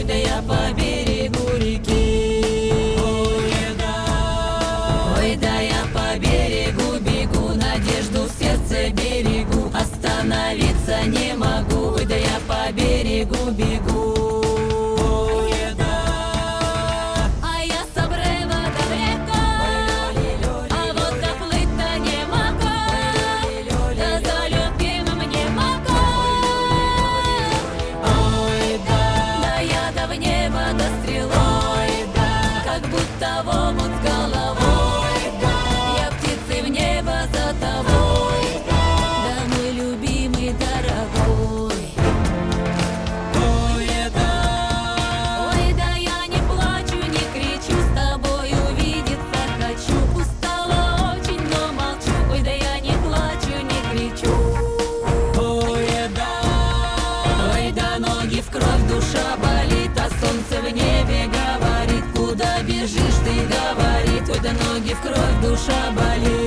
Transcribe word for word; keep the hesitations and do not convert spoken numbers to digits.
да я по берегу реки. Ой, да, Ой, да я по берегу бегу, надежду в сердце берегу, остановиться не могу. Ой, да я по берегу бегу. В омут с головой, я птицей в небо за тобой, да, мой любимый, дорогой. ой, да, Ой, да я не плачу, не кричу, с тобой увидеться хочу. Устала очень, но молчу. Ой, да я не плачу, не кричу. ой, да, Ой, да ноги в кровь, душа болит, а солнце в небе говорит: куда бежишь ты, говорит. Ой, да ноги в кровь, душа болит.